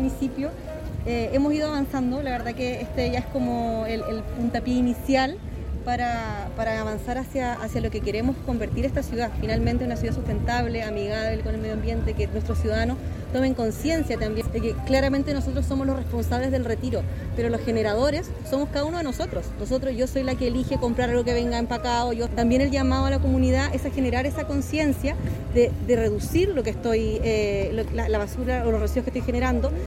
municipio, hemos ido avanzando. La verdad que este ya es como el puntapié inicial para avanzar hacia lo que queremos convertir esta ciudad, finalmente una ciudad sustentable, amigable con el medio ambiente, que nuestros ciudadanos tomen conciencia también de que claramente nosotros somos los responsables del retiro, pero los generadores somos cada uno de nosotros. Yo soy la que elige comprar algo que venga empacado. También el llamado a la comunidad es a generar esa conciencia de reducir lo que la basura o los residuos que estoy generando.